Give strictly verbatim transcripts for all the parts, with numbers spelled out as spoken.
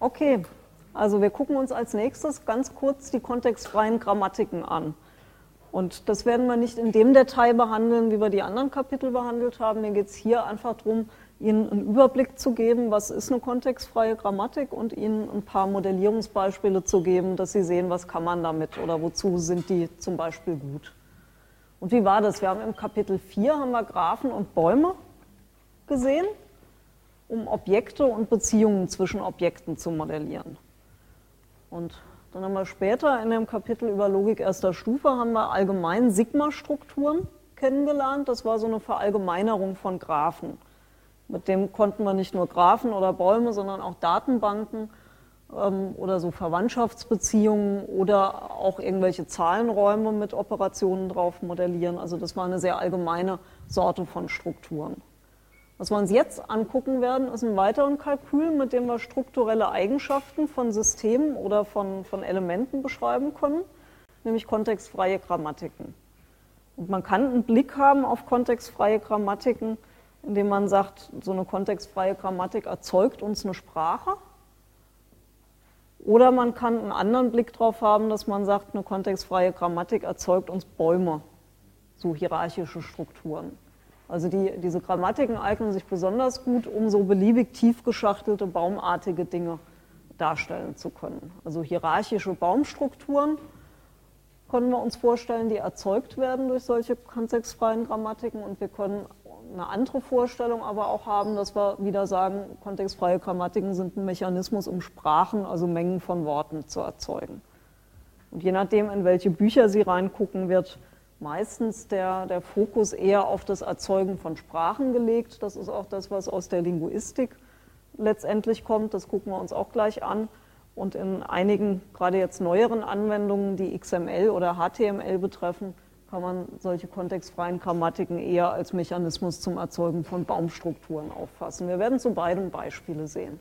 Okay, also wir gucken uns als nächstes ganz kurz die kontextfreien Grammatiken an. Und das werden wir nicht in dem Detail behandeln, wie wir die anderen Kapitel behandelt haben. Mir geht es hier einfach darum, Ihnen einen Überblick zu geben, was ist eine kontextfreie Grammatik, und Ihnen ein paar Modellierungsbeispiele zu geben, dass Sie sehen, was kann man damit oder wozu sind die zum Beispiel gut. Und wie war das? Wir haben im Kapitel vier haben wir Graphen und Bäume gesehen, um Objekte und Beziehungen zwischen Objekten zu modellieren. Und dann haben wir später in dem Kapitel über Logik erster Stufe haben wir allgemein Sigma-Strukturen kennengelernt. Das war so eine Verallgemeinerung von Graphen. Mit dem konnten wir nicht nur Graphen oder Bäume, sondern auch Datenbanken ähm, oder so Verwandtschaftsbeziehungen oder auch irgendwelche Zahlenräume mit Operationen drauf modellieren. Also das war eine sehr allgemeine Sorte von Strukturen. Was wir uns jetzt angucken werden, ist ein weiteres Kalkül, mit dem wir strukturelle Eigenschaften von Systemen oder von, von Elementen beschreiben können, nämlich kontextfreie Grammatiken. Und man kann einen Blick haben auf kontextfreie Grammatiken, indem man sagt, so eine kontextfreie Grammatik erzeugt uns eine Sprache. Oder man kann einen anderen Blick drauf haben, dass man sagt, eine kontextfreie Grammatik erzeugt uns Bäume, so hierarchische Strukturen. Also die, diese Grammatiken eignen sich besonders gut, um so beliebig tief geschachtelte, baumartige Dinge darstellen zu können. Also hierarchische Baumstrukturen können wir uns vorstellen, die erzeugt werden durch solche kontextfreien Grammatiken, und wir können eine andere Vorstellung aber auch haben, dass wir wieder sagen, kontextfreie Grammatiken sind ein Mechanismus, um Sprachen, also Mengen von Worten zu erzeugen. Und je nachdem, in welche Bücher Sie reingucken, wird meistens der, der Fokus eher auf das Erzeugen von Sprachen gelegt. Das ist auch das, was aus der Linguistik letztendlich kommt. Das gucken wir uns auch gleich an. Und in einigen, gerade jetzt neueren Anwendungen, die X M L oder H T M L betreffen, kann man solche kontextfreien Grammatiken eher als Mechanismus zum Erzeugen von Baumstrukturen auffassen. Wir werden zu beiden Beispiele sehen.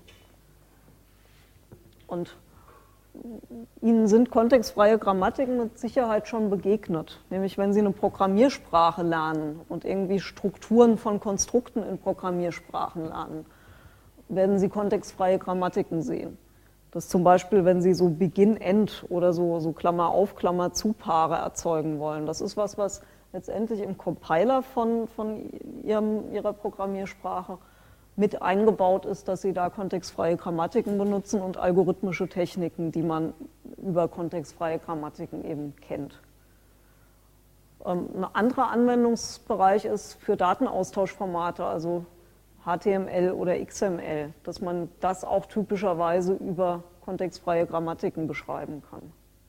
Und Ihnen sind kontextfreie Grammatiken mit Sicherheit schon begegnet. Nämlich wenn Sie eine Programmiersprache lernen und irgendwie Strukturen von Konstrukten in Programmiersprachen lernen, werden Sie kontextfreie Grammatiken sehen. Das zum Beispiel, wenn Sie so Begin-End oder so, so Klammer-auf, Klammer-zu-Paare erzeugen wollen. Das ist was, was letztendlich im Compiler von, von Ihrem, Ihrer Programmiersprache mit eingebaut ist, dass Sie da kontextfreie Grammatiken benutzen und algorithmische Techniken, die man über kontextfreie Grammatiken eben kennt. Ein anderer Anwendungsbereich ist für Datenaustauschformate, also H T M L oder X M L, dass man das auch typischerweise über kontextfreie Grammatiken beschreiben kann.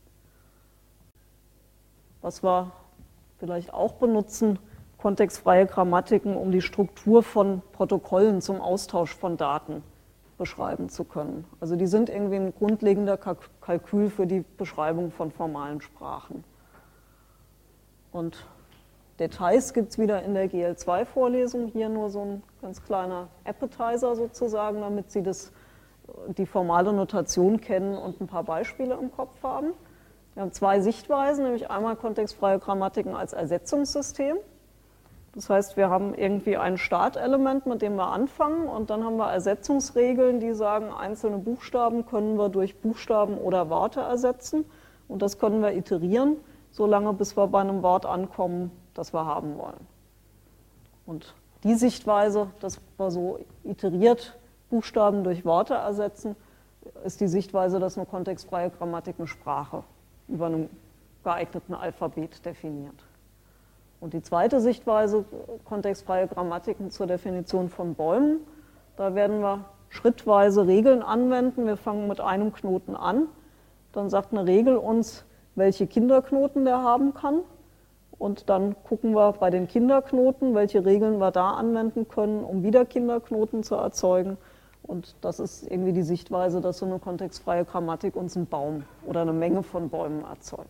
Was wir vielleicht auch benutzen, kontextfreie Grammatiken, um die Struktur von Protokollen zum Austausch von Daten beschreiben zu können. Also die sind irgendwie ein grundlegender Kalkül für die Beschreibung von formalen Sprachen. Und Details gibt es wieder in der G L zwei Vorlesung, hier nur so ein ganz kleiner Appetizer sozusagen, damit Sie das, die formale Notation kennen und ein paar Beispiele im Kopf haben. Wir haben zwei Sichtweisen, nämlich einmal kontextfreie Grammatiken als Ersetzungssystem. Das heißt, wir haben irgendwie ein Startelement, mit dem wir anfangen, und dann haben wir Ersetzungsregeln, die sagen, einzelne Buchstaben können wir durch Buchstaben oder Worte ersetzen, und das können wir iterieren, solange bis wir bei einem Wort ankommen, das wir haben wollen. Und die Sichtweise, dass wir so iteriert Buchstaben durch Worte ersetzen, ist die Sichtweise, dass eine kontextfreie Grammatik eine Sprache über einem geeigneten Alphabet definiert. Und die zweite Sichtweise, kontextfreie Grammatiken zur Definition von Bäumen, da werden wir schrittweise Regeln anwenden. Wir fangen mit einem Knoten an, dann sagt eine Regel uns, welche Kinderknoten der haben kann. Und dann gucken wir bei den Kinderknoten, welche Regeln wir da anwenden können, um wieder Kinderknoten zu erzeugen. Und das ist irgendwie die Sichtweise, dass so eine kontextfreie Grammatik uns einen Baum oder eine Menge von Bäumen erzeugt.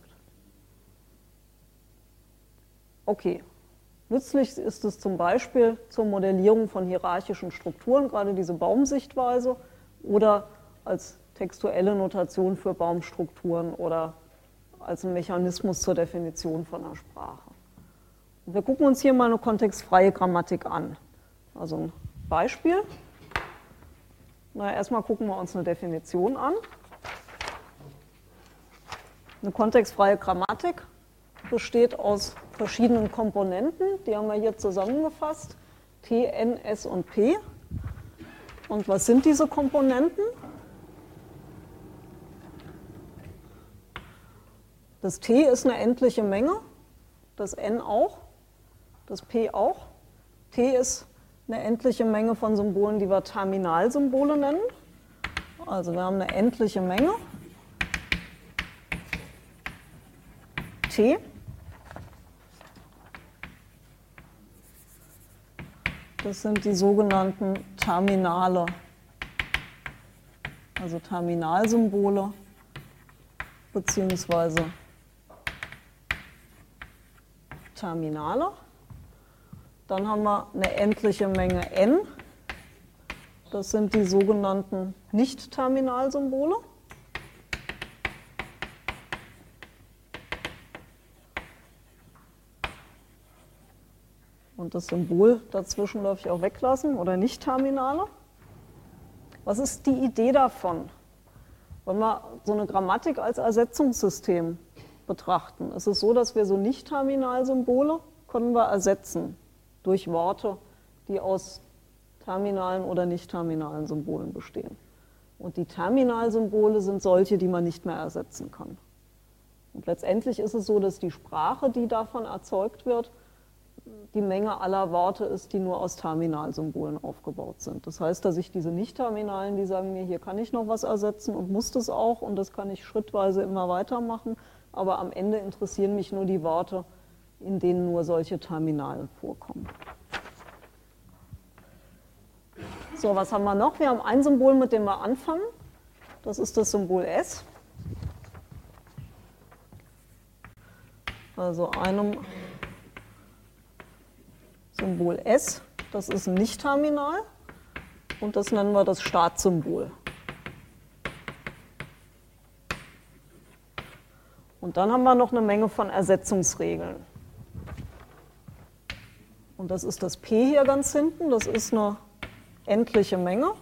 Okay, nützlich ist es zum Beispiel zur Modellierung von hierarchischen Strukturen, gerade diese Baumsichtweise, oder als textuelle Notation für Baumstrukturen oder als ein Mechanismus zur Definition von einer Sprache. Und wir gucken uns hier mal eine kontextfreie Grammatik an. Also ein Beispiel. Na, erstmal gucken wir uns eine Definition an. Eine kontextfreie Grammatik besteht aus verschiedenen Komponenten, die haben wir hier zusammengefasst, T, N, S und P. Und was sind diese Komponenten? Das T ist eine endliche Menge, das N auch, das P auch. T ist eine endliche Menge von Symbolen, die wir Terminalsymbole nennen. Also wir haben eine endliche Menge, T. Das sind die sogenannten Terminale, also Terminalsymbole beziehungsweise Terminale. Dann haben wir eine endliche Menge N. Das sind die sogenannten Nicht-Terminalsymbole. Und das Symbol dazwischen darf ich auch weglassen, oder Nicht-Terminale. Was ist die Idee davon? Wenn wir so eine Grammatik als Ersetzungssystem betrachten, ist es so, dass wir so Nicht-Terminalsymbole können wir ersetzen durch Worte, die aus terminalen oder nicht-terminalen Symbolen bestehen. Und die Terminalsymbole sind solche, die man nicht mehr ersetzen kann. Und letztendlich ist es so, dass die Sprache, die davon erzeugt wird, die Menge aller Worte ist, die nur aus Terminalsymbolen aufgebaut sind. Das heißt, dass ich diese Nicht-Terminalen, die sagen mir, hier kann ich noch was ersetzen und muss das auch und das kann ich schrittweise immer weitermachen, aber am Ende interessieren mich nur die Worte, in denen nur solche Terminale vorkommen. So, was haben wir noch? Wir haben ein Symbol, mit dem wir anfangen. Das ist das Symbol S. Also einem Symbol S, das ist ein Nicht-Terminal und das nennen wir das Startsymbol. Und dann haben wir noch eine Menge von Ersetzungsregeln. Und das ist das P hier ganz hinten, das ist eine endliche Menge.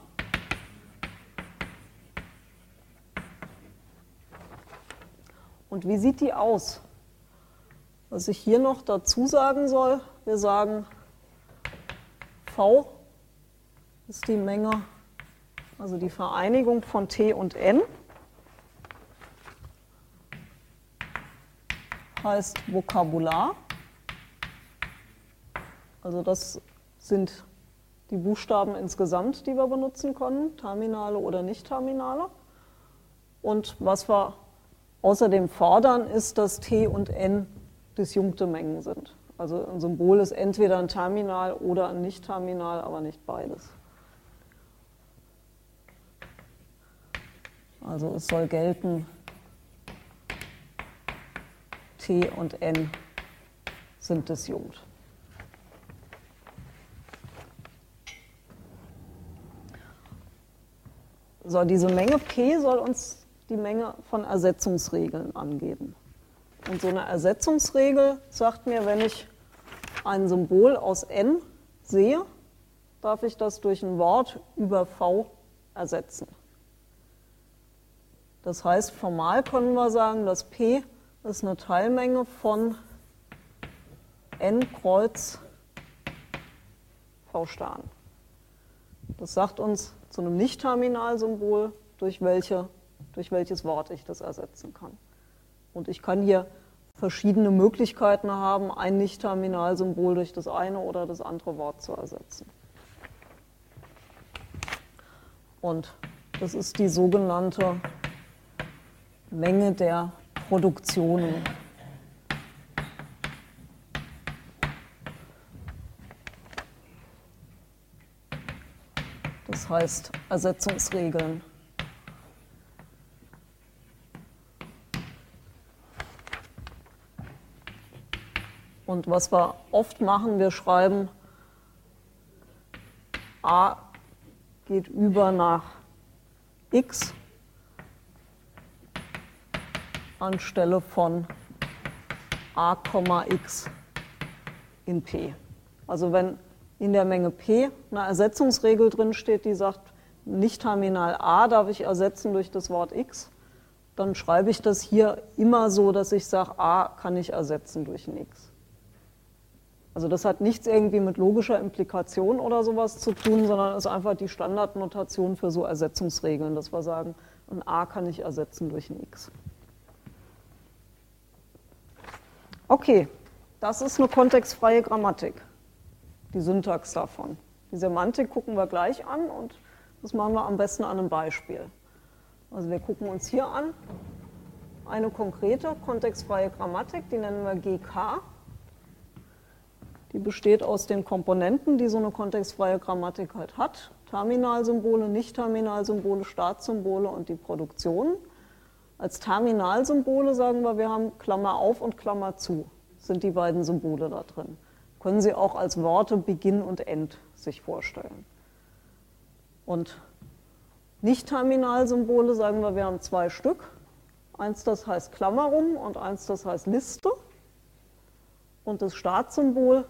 Und wie sieht die aus? Was ich hier noch dazu sagen soll, wir sagen, V ist die Menge, also die Vereinigung von T und N, heißt Vokabular. Also das sind die Buchstaben insgesamt, die wir benutzen können, Terminale oder Nicht-Terminale. Und was wir außerdem fordern, ist, dass T und N disjunkte Mengen sind. Also ein Symbol ist entweder ein Terminal oder ein Nicht-Terminal, aber nicht beides. Also es soll gelten, T und N sind disjunkt. So, diese Menge P soll uns die Menge von Ersetzungsregeln angeben. Und so eine Ersetzungsregel sagt mir, wenn ich ein Symbol aus N sehe, darf ich das durch ein Wort über V ersetzen. Das heißt, formal können wir sagen, dass P ist eine Teilmenge von N Kreuz V Stern. Das sagt uns zu einem Nicht-Terminalsymbol, durch, welche, durch welches Wort ich das ersetzen kann. Und ich kann hier verschiedene Möglichkeiten haben, ein Nicht-Terminalsymbol durch das eine oder das andere Wort zu ersetzen. Und das ist die sogenannte Menge der Produktionen. Das heißt Ersetzungsregeln. Und was wir oft machen, wir schreiben A geht über nach X anstelle von A, X in P. Also wenn in der Menge P eine Ersetzungsregel drin steht, die sagt, Nicht-Terminal a darf ich ersetzen durch das Wort x, dann schreibe ich das hier immer so, dass ich sage, a kann ich ersetzen durch ein x. Also das hat nichts irgendwie mit logischer Implikation oder sowas zu tun, sondern ist einfach die Standardnotation für so Ersetzungsregeln, dass wir sagen, ein a kann ich ersetzen durch ein x. Okay, das ist eine kontextfreie Grammatik, die Syntax davon. Die Semantik gucken wir gleich an und das machen wir am besten an einem Beispiel. Also wir gucken uns hier an eine konkrete kontextfreie Grammatik, die nennen wir G K. Die besteht aus den Komponenten, die so eine kontextfreie Grammatik halt hat. Terminalsymbole, Nicht-Terminalsymbole, Startsymbole und die Produktion. Als Terminalsymbole sagen wir, wir haben Klammer auf und Klammer zu, sind die beiden Symbole da drin. Können Sie auch als Worte Beginn und End sich vorstellen. Und Nicht-Terminalsymbole sagen wir, wir haben zwei Stück. Eins, das heißt Klammerung und eins, das heißt Liste. Und das Startsymbol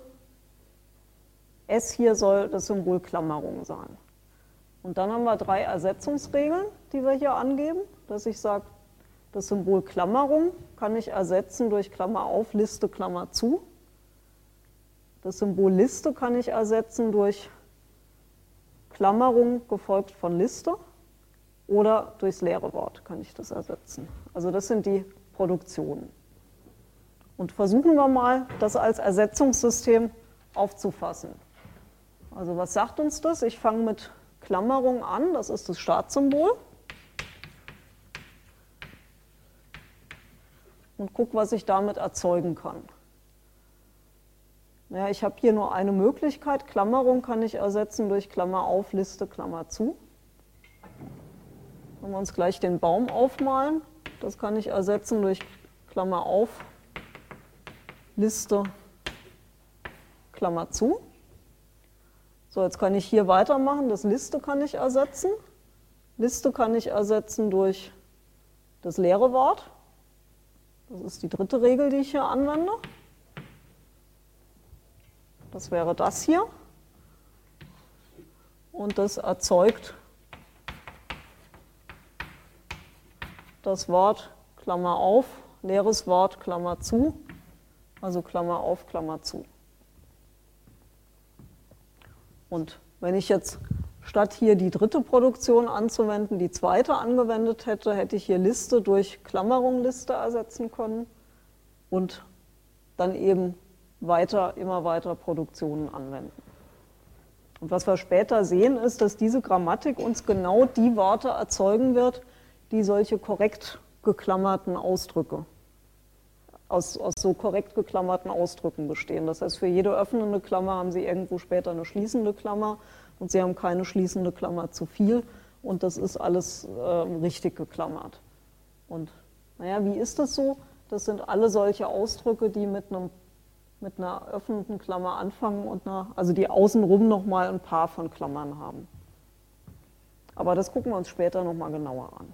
S hier soll das Symbol Klammerung sein. Und dann haben wir drei Ersetzungsregeln, die wir hier angeben, dass ich sage, das Symbol Klammerung kann ich ersetzen durch Klammer auf, Liste, Klammer zu. Das Symbol Liste kann ich ersetzen durch Klammerung gefolgt von Liste oder durchs leere Wort kann ich das ersetzen. Also das sind die Produktionen. Und versuchen wir mal, das als Ersetzungssystem aufzufassen. Also was sagt uns das? Ich fange mit Klammerung an, das ist das Startsymbol. Und gucke, was ich damit erzeugen kann. Naja, ich habe hier nur eine Möglichkeit. Klammerung kann ich ersetzen durch Klammer auf, Liste, Klammer zu. Wenn wir uns gleich den Baum aufmalen, das kann ich ersetzen durch Klammer auf, Liste, Klammer zu. So, jetzt kann ich hier weitermachen. Das Liste kann ich ersetzen. Liste kann ich ersetzen durch das leere Wort. Das ist die dritte Regel, die ich hier anwende. Das wäre das hier. Und das erzeugt das Wort Klammer auf, leeres Wort Klammer zu, also Klammer auf, Klammer zu. Und wenn ich jetzt statt hier die dritte Produktion anzuwenden, die zweite angewendet hätte, hätte ich hier Liste durch Klammerung Liste ersetzen können und dann eben weiter, immer weiter Produktionen anwenden. Und was wir später sehen, ist, dass diese Grammatik uns genau die Worte erzeugen wird, die solche korrekt geklammerten Ausdrücke, aus, aus so korrekt geklammerten Ausdrücken bestehen. Das heißt, für jede öffnende Klammer haben Sie irgendwo später eine schließende Klammer und Sie haben keine schließende Klammer zu viel und das ist alles äh, richtig geklammert. Und naja, wie ist das so? Das sind alle solche Ausdrücke, die mit, einem, mit einer öffnenden Klammer anfangen und einer, also die außenrum nochmal ein Paar von Klammern haben. Aber das gucken wir uns später nochmal genauer an.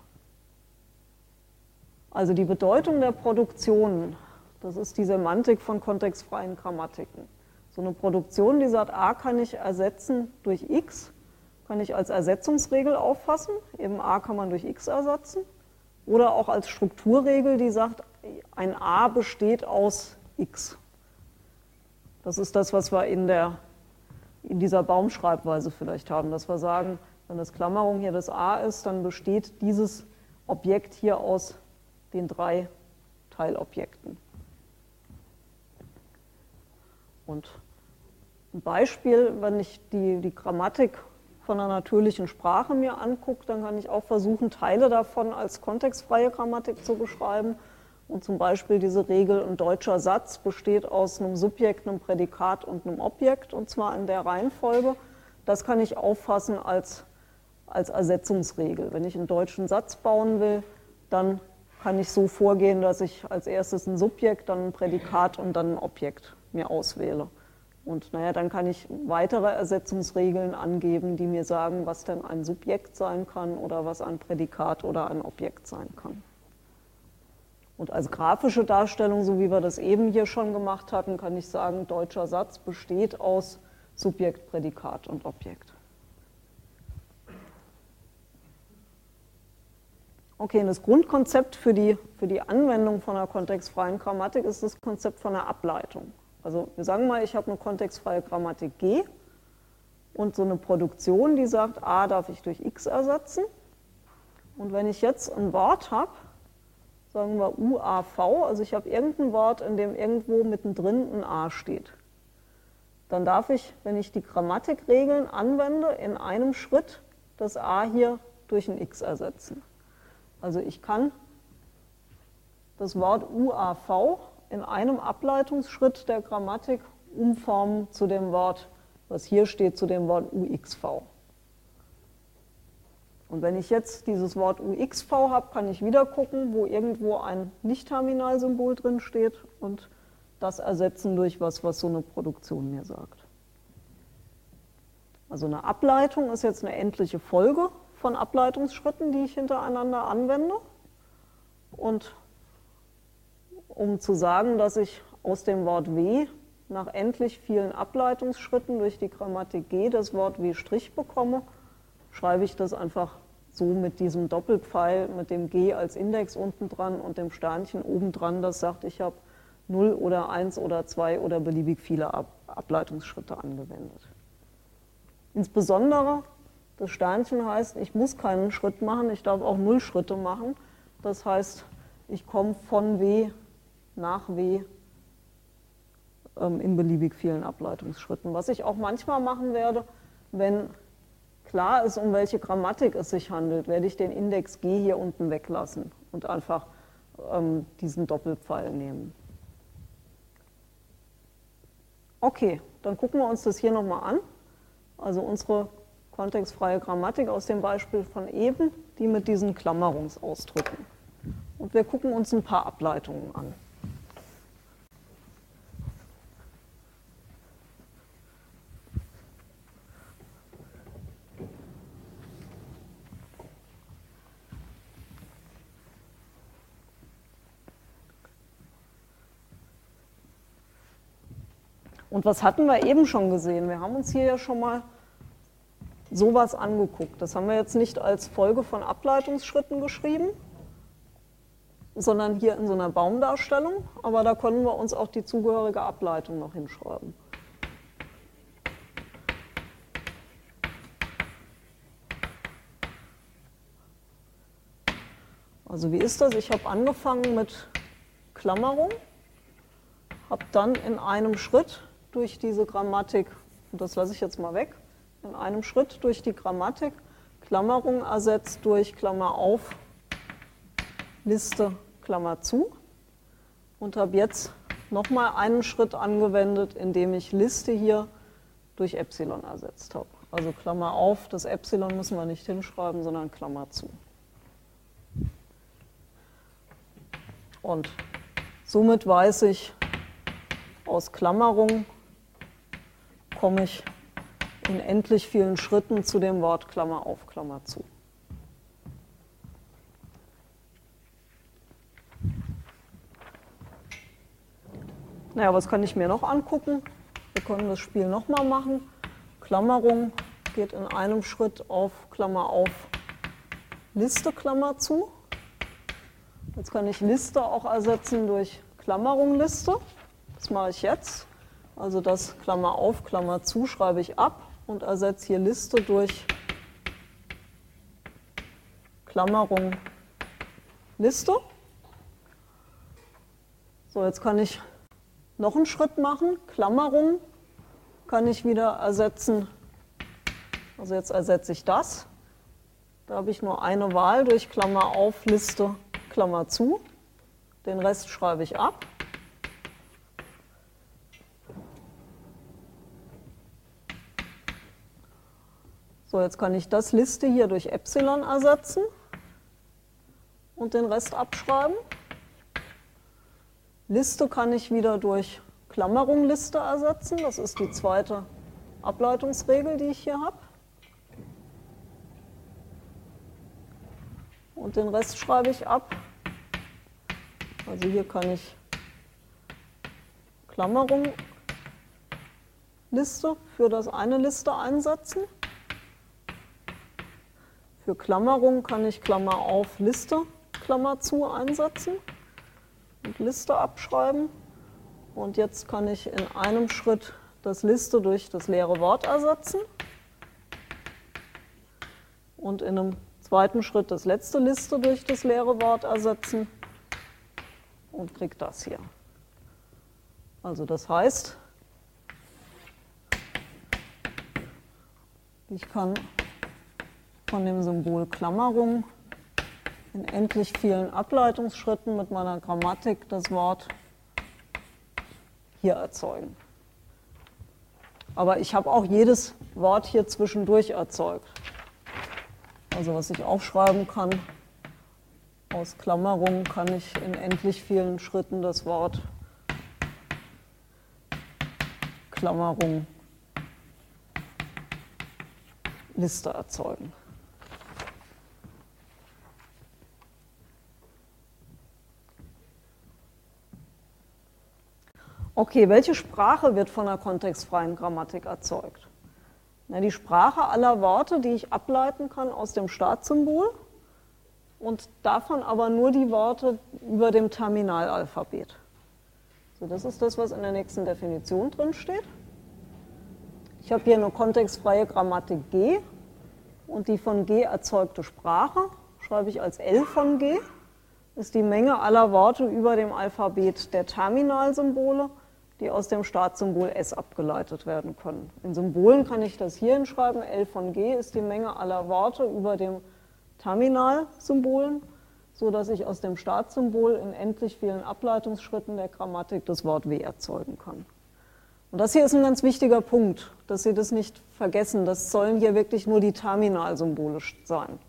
Also die Bedeutung der Produktionen, das ist die Semantik von kontextfreien Grammatiken. So eine Produktion, die sagt, a kann ich ersetzen durch x, kann ich als Ersetzungsregel auffassen, eben a kann man durch x ersetzen. Oder auch als Strukturregel, die sagt, ein a besteht aus x. Das ist das, was wir in, der, in dieser Baumschreibweise vielleicht haben, dass wir sagen, wenn das Klammerung hier das a ist, dann besteht dieses Objekt hier aus den drei Teilobjekten. Und ein Beispiel, wenn ich die, die Grammatik von einer natürlichen Sprache mir angucke, dann kann ich auch versuchen, Teile davon als kontextfreie Grammatik zu beschreiben. Und zum Beispiel diese Regel, ein deutscher Satz besteht aus einem Subjekt, einem Prädikat und einem Objekt, und zwar in der Reihenfolge. Das kann ich auffassen als, als Ersetzungsregel. Wenn ich einen deutschen Satz bauen will, dann kann ich so vorgehen, dass ich als erstes ein Subjekt, dann ein Prädikat und dann ein Objekt mir auswähle. Und naja, dann kann ich weitere Ersetzungsregeln angeben, die mir sagen, was denn ein Subjekt sein kann oder was ein Prädikat oder ein Objekt sein kann. Und als grafische Darstellung, so wie wir das eben hier schon gemacht hatten, kann ich sagen, deutscher Satz besteht aus Subjekt, Prädikat und Objekt. Okay, und das Grundkonzept für die, für die Anwendung von einer kontextfreien Grammatik ist das Konzept von einer Ableitung. Also wir sagen mal, ich habe eine kontextfreie Grammatik G und so eine Produktion, die sagt, A darf ich durch X ersetzen. Und wenn ich jetzt ein Wort habe, sagen wir U A V, also ich habe irgendein Wort, in dem irgendwo mittendrin ein A steht, dann darf ich, wenn ich die Grammatikregeln anwende, in einem Schritt das A hier durch ein X ersetzen. Also ich kann das Wort U A V in einem Ableitungsschritt der Grammatik umformen zu dem Wort, was hier steht, zu dem Wort U X V. Und wenn ich jetzt dieses Wort U X V habe, kann ich wieder gucken, wo irgendwo ein Nicht-Terminal-Symbol drin steht und das ersetzen durch was, was so eine Produktion mir sagt. Also eine Ableitung ist jetzt eine endliche Folge von Ableitungsschritten, die ich hintereinander anwende. Und um zu sagen, dass ich aus dem Wort W nach endlich vielen Ableitungsschritten durch die Grammatik G das Wort W' bekomme, schreibe ich das einfach so mit diesem Doppelpfeil, mit dem G als Index unten dran und dem Sternchen oben dran, das sagt, ich habe null oder eins oder zwei oder beliebig viele Ab Ableitungsschritte angewendet. Insbesondere das Sternchen heißt, ich muss keinen Schritt machen, ich darf auch null Schritte machen. Das heißt, ich komme von W nach W ähm, in beliebig vielen Ableitungsschritten. Was ich auch manchmal machen werde, wenn klar ist, um welche Grammatik es sich handelt, werde ich den Index G hier unten weglassen und einfach ähm, diesen Doppelpfeil nehmen. Okay, dann gucken wir uns das hier nochmal an. Also unsere kontextfreie Grammatik aus dem Beispiel von eben, die mit diesen Klammerungsausdrücken. Und wir gucken uns ein paar Ableitungen an. Und was hatten wir eben schon gesehen? Wir haben uns hier ja schon mal sowas angeguckt. Das haben wir jetzt nicht als Folge von Ableitungsschritten geschrieben, sondern hier in so einer Baumdarstellung. Aber da können wir uns auch die zugehörige Ableitung noch hinschreiben. Also wie ist das? Ich habe angefangen mit Klammerung, habe dann in einem Schritt durch diese Grammatik, und das lasse ich jetzt mal weg, in einem Schritt durch die Grammatik Klammerung ersetzt durch Klammer auf, Liste, Klammer zu und habe jetzt nochmal einen Schritt angewendet, indem ich Liste hier durch Epsilon ersetzt habe. Also Klammer auf, das Epsilon müssen wir nicht hinschreiben, sondern Klammer zu. Und somit weiß ich, aus Klammerung komme ich in endlich vielen Schritten zu dem Wort Klammer auf, Klammer zu. Naja, was kann ich mir noch angucken? Wir können das Spiel nochmal machen. Klammerung geht in einem Schritt auf Klammer auf, Liste, Klammer zu. Jetzt kann ich Liste auch ersetzen durch Klammerung, Liste. Das mache ich jetzt. Also das Klammer auf, Klammer zu schreibe ich ab und ersetze hier Liste durch Klammerung, Liste. So, jetzt kann ich noch einen Schritt machen. Klammerung kann ich wieder ersetzen. Also jetzt ersetze ich das. Da habe ich nur eine Wahl durch Klammer auf, Liste, Klammer zu. Den Rest schreibe ich ab. So, jetzt kann ich das Liste hier durch Epsilon ersetzen und den Rest abschreiben. Liste kann ich wieder durch Klammerung Liste ersetzen. Das ist die zweite Ableitungsregel, die ich hier habe. Und den Rest schreibe ich ab. Also hier kann ich Klammerung Liste für das eine Liste einsetzen. Für Klammerung kann ich Klammer auf Liste, Klammer zu einsetzen und Liste abschreiben. Und jetzt kann ich in einem Schritt das Liste durch das leere Wort ersetzen und in einem zweiten Schritt das letzte Liste durch das leere Wort ersetzen und kriege das hier. Also das heißt, ich kann von dem Symbol Klammerung in endlich vielen Ableitungsschritten mit meiner Grammatik das Wort hier erzeugen. Aber ich habe auch jedes Wort hier zwischendurch erzeugt. Also was ich aufschreiben kann, aus Klammerung kann ich in endlich vielen Schritten das Wort Klammerung Liste erzeugen. Okay, welche Sprache wird von der kontextfreien Grammatik erzeugt? Na, die Sprache aller Worte, die ich ableiten kann aus dem Startsymbol und davon aber nur die Worte über dem Terminalalphabet. So, das ist das, was in der nächsten Definition drin steht. Ich habe hier eine kontextfreie Grammatik G und die von G erzeugte Sprache schreibe ich als L von G, ist die Menge aller Worte über dem Alphabet der Terminalsymbole, die aus dem Startsymbol S abgeleitet werden können. In Symbolen kann ich das hier hinschreiben, L von G ist die Menge aller Worte über dem Terminalsymbolen, sodass ich aus dem Startsymbol in endlich vielen Ableitungsschritten der Grammatik das Wort W erzeugen kann. Und das hier ist ein ganz wichtiger Punkt, dass Sie das nicht vergessen. Das sollen hier wirklich nur die Terminalsymbole sein.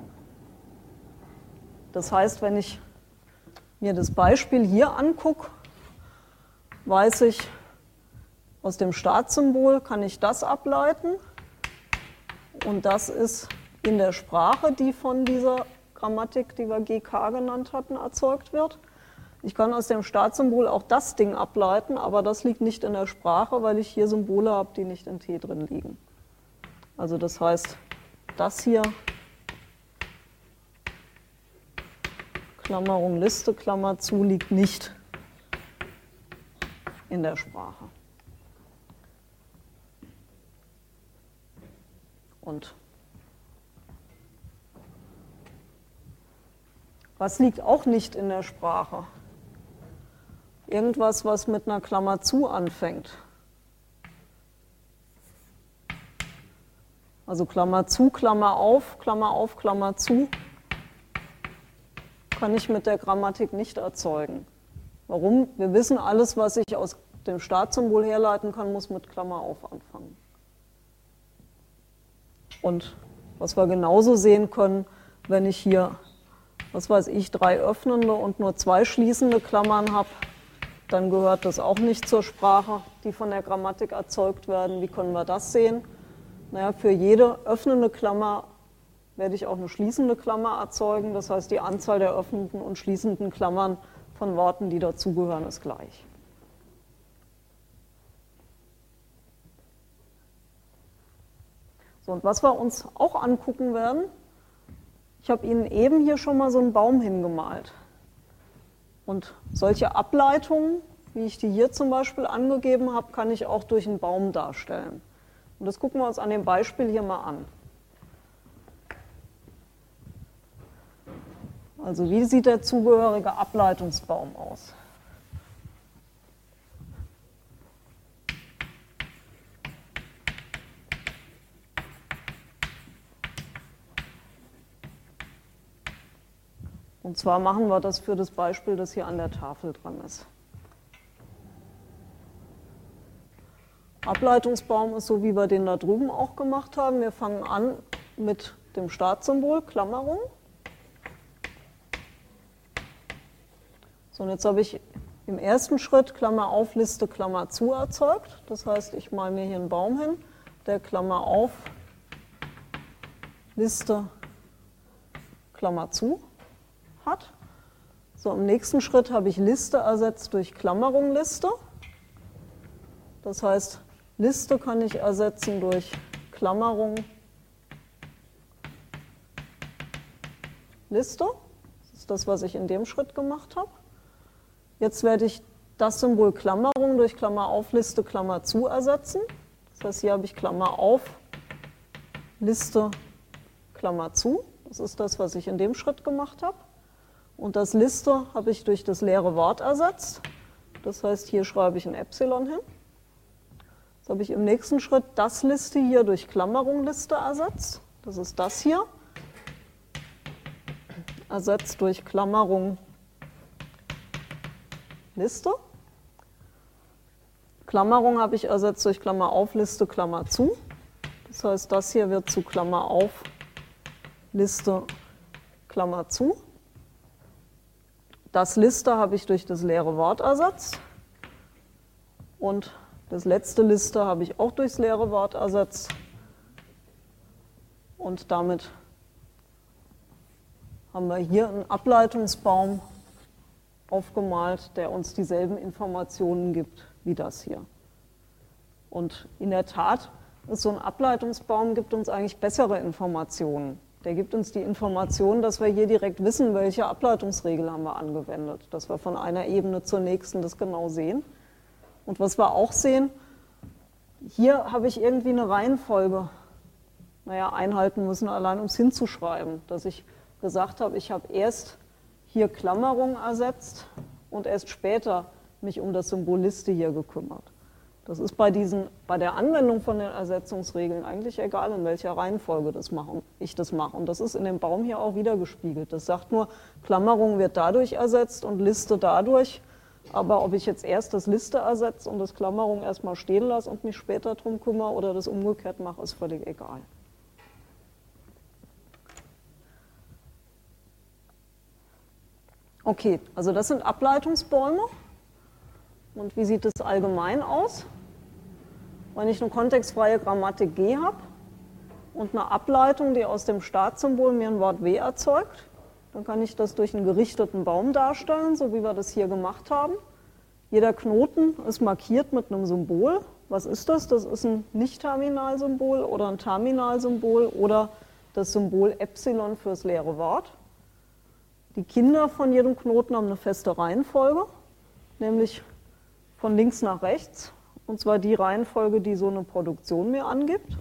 Das heißt, wenn ich mir das Beispiel hier angucke, weiß ich, aus dem Startsymbol kann ich das ableiten. Und das ist in der Sprache, die von dieser Grammatik, die wir G K genannt hatten, erzeugt wird. Ich kann aus dem Startsymbol auch das Ding ableiten, aber das liegt nicht in der Sprache, weil ich hier Symbole habe, die nicht in T drin liegen. Also das heißt, das hier, Klammerung Liste, Klammer zu, liegt nicht in der Sprache. Und was liegt auch nicht in der Sprache? Irgendwas, was mit einer Klammer zu anfängt. Also Klammer zu, Klammer auf, Klammer auf, Klammer zu, kann ich mit der Grammatik nicht erzeugen. Warum? Wir wissen, alles, was ich aus dem Startsymbol herleiten kann, muss mit Klammer auf anfangen. Und was wir genauso sehen können, wenn ich hier, was weiß ich, drei öffnende und nur zwei schließende Klammern habe, dann gehört das auch nicht zur Sprache, die von der Grammatik erzeugt werden. Wie können wir das sehen? Naja, für jede öffnende Klammer werde ich auch eine schließende Klammer erzeugen. Das heißt, die Anzahl der öffnenden und schließenden Klammern von Worten, die dazugehören, ist gleich. So, und was wir uns auch angucken werden, ich habe Ihnen eben hier schon mal so einen Baum hingemalt. Und solche Ableitungen, wie ich die hier zum Beispiel angegeben habe, kann ich auch durch einen Baum darstellen. Und das gucken wir uns an dem Beispiel hier mal an. Also wie sieht der zugehörige Ableitungsbaum aus? Und zwar machen wir das für das Beispiel, das hier an der Tafel dran ist. Ableitungsbaum ist so, wie wir den da drüben auch gemacht haben. Wir fangen an mit dem Startsymbol, Klammerung. So, und jetzt habe ich im ersten Schritt Klammer auf, Liste, Klammer zu erzeugt. Das heißt, ich male mir hier einen Baum hin, der Klammer auf, Liste, Klammer zu hat. So, im nächsten Schritt habe ich Liste ersetzt durch Klammerung Liste. Das heißt, Liste kann ich ersetzen durch Klammerung Liste. Das ist das, was ich in dem Schritt gemacht habe. Jetzt werde ich das Symbol Klammerung durch Klammer auf, Liste, Klammer zu ersetzen. Das heißt, hier habe ich Klammer auf, Liste, Klammer zu. Das ist das, was ich in dem Schritt gemacht habe. Und das Liste habe ich durch das leere Wort ersetzt. Das heißt, hier schreibe ich ein Epsilon hin. Jetzt habe ich im nächsten Schritt das Liste hier durch Klammerung Liste ersetzt. Das ist das hier. Ersetzt durch Klammerung Liste. Klammerung habe ich ersetzt durch Klammer auf, Liste, Klammer zu. Das heißt, das hier wird zu Klammer auf, Liste, Klammer zu. Das Liste habe ich durch das leere Wort ersetzt. Und das letzte Liste habe ich auch durchs leere Wort ersetzt. Und damit haben wir hier einen Ableitungsbaum aufgemalt, der uns dieselben Informationen gibt wie das hier. Und in der Tat ist so ein Ableitungsbaum, gibt uns eigentlich bessere Informationen. Der gibt uns die Information, dass wir hier direkt wissen, welche Ableitungsregel haben wir angewendet, dass wir von einer Ebene zur nächsten das genau sehen. Und was wir auch sehen, hier habe ich irgendwie eine Reihenfolge, naja, einhalten müssen, allein um es hinzuschreiben, dass ich gesagt habe, ich habe erst hier Klammerung ersetzt und erst später mich um das Symbol Liste hier gekümmert. Das ist bei, diesen, bei der Anwendung von den Ersetzungsregeln eigentlich egal, in welcher Reihenfolge das mache, ich das mache. Und das ist in dem Baum hier auch wieder gespiegelt. Das sagt nur, Klammerung wird dadurch ersetzt und Liste dadurch. Aber ob ich jetzt erst das Liste ersetze und das Klammerung erstmal stehen lasse und mich später darum kümmere oder das umgekehrt mache, ist völlig egal. Okay, also das sind Ableitungsbäume. Und wie sieht es allgemein aus? Wenn ich eine kontextfreie Grammatik G habe und eine Ableitung, die aus dem Startsymbol mir ein Wort W erzeugt, dann kann ich das durch einen gerichteten Baum darstellen, so wie wir das hier gemacht haben. Jeder Knoten ist markiert mit einem Symbol. Was ist das? Das ist ein Nicht-Terminalsymbol oder ein Terminalsymbol oder das Symbol Epsilon fürs leere Wort. Die Kinder von jedem Knoten haben eine feste Reihenfolge, nämlich von links nach rechts, und zwar die Reihenfolge, die so eine Produktion mir angibt.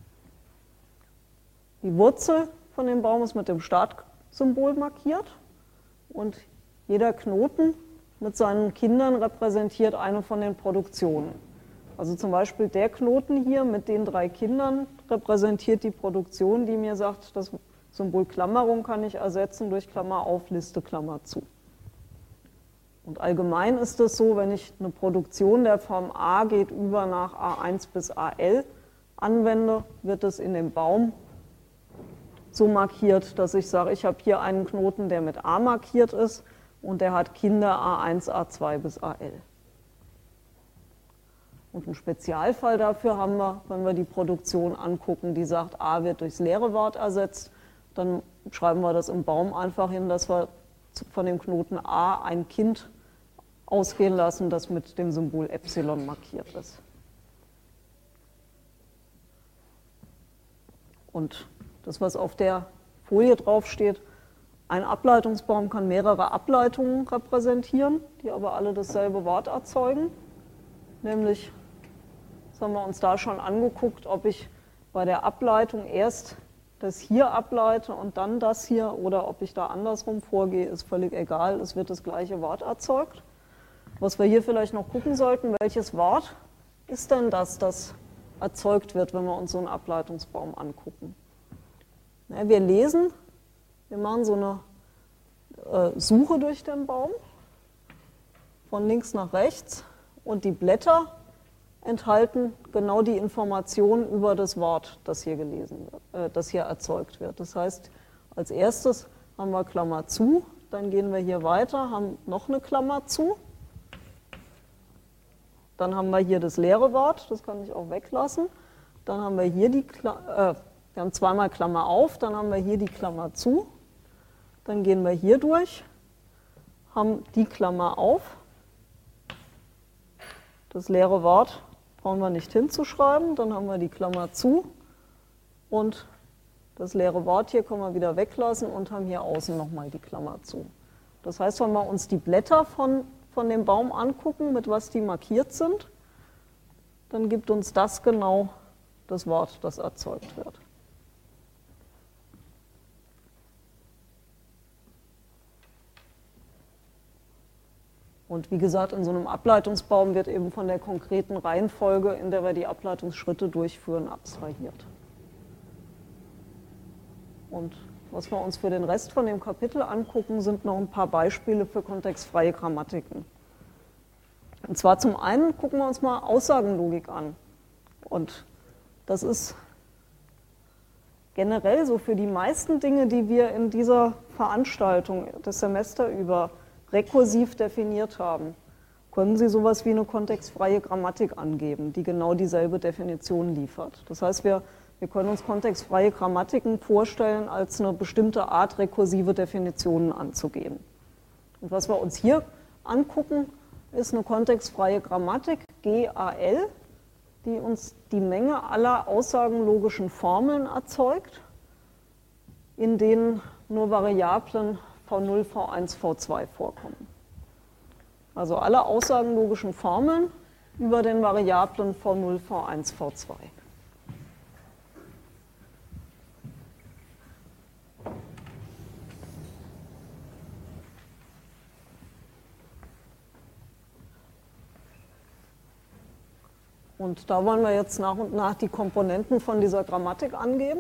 Die Wurzel von dem Baum ist mit dem Startsymbol markiert und jeder Knoten mit seinen Kindern repräsentiert eine von den Produktionen. Also zum Beispiel der Knoten hier mit den drei Kindern repräsentiert die Produktion, die mir sagt, das Symbol Klammerung kann ich ersetzen durch Klammer auf, Liste, Klammer zu. Und allgemein ist es so, wenn ich eine Produktion der Form A geht über nach A eins bis A L anwende, wird es in dem Baum so markiert, dass ich sage, ich habe hier einen Knoten, der mit A markiert ist und der hat Kinder A eins, A zwei bis A L. Und einen Spezialfall dafür haben wir, wenn wir die Produktion angucken, die sagt, A wird durchs leere Wort ersetzt, dann schreiben wir das im Baum einfach hin, dass wir von dem Knoten A ein Kind ausgehen lassen, das mit dem Symbol Epsilon markiert ist. Und das, was auf der Folie draufsteht, ein Ableitungsbaum kann mehrere Ableitungen repräsentieren, die aber alle dasselbe Wort erzeugen. Nämlich, das haben wir uns da schon angeguckt, ob ich bei der Ableitung erst das hier ableite und dann das hier oder ob ich da andersrum vorgehe, ist völlig egal. Es wird das gleiche Wort erzeugt. Was wir hier vielleicht noch gucken sollten, welches Wort ist denn das, das erzeugt wird, wenn wir uns so einen Ableitungsbaum angucken. Ja, wir lesen, wir machen so eine äh, Suche durch den Baum, von links nach rechts, und die Blätter enthalten genau die Informationen über das Wort, das hier gelesen wird, äh, das hier erzeugt wird. Das heißt, als erstes haben wir Klammer zu, dann gehen wir hier weiter, haben noch eine Klammer zu, dann haben wir hier das leere Wort, das kann ich auch weglassen, dann haben wir hier die Klammer, äh, wir haben zweimal Klammer auf, dann haben wir hier die Klammer zu, dann gehen wir hier durch, haben die Klammer auf, das leere Wort brauchen wir nicht hinzuschreiben, dann haben wir die Klammer zu und Das leere Wort hier können wir wieder weglassen und haben hier außen nochmal die Klammer zu. Das heißt, wenn wir uns die Blätter von, von dem Baum angucken, mit was die markiert sind, dann gibt uns das genau das Wort, das erzeugt wird. Und wie gesagt, in so einem Ableitungsbaum wird eben von der konkreten Reihenfolge, in der wir die Ableitungsschritte durchführen, abstrahiert. Und was wir uns für den Rest von dem Kapitel angucken, sind noch ein paar Beispiele für kontextfreie Grammatiken. Und zwar zum einen gucken wir uns mal Aussagenlogik an. Und das ist generell so für die meisten Dinge, die wir in dieser Veranstaltung das Semester über rekursiv definiert haben, können Sie sowas wie eine kontextfreie Grammatik angeben, die genau dieselbe Definition liefert. Das heißt, wir, wir können uns kontextfreie Grammatiken vorstellen, als eine bestimmte Art rekursive Definitionen anzugeben. Und was wir uns hier angucken, ist eine kontextfreie Grammatik, G A L, die uns die Menge aller aussagenlogischen Formeln erzeugt, in denen nur Variablen V null, V eins, V zwei vorkommen. Also alle aussagenlogischen Formeln über den Variablen V null, V eins, V zwei. Und da wollen wir jetzt nach und nach die Komponenten von dieser Grammatik angeben.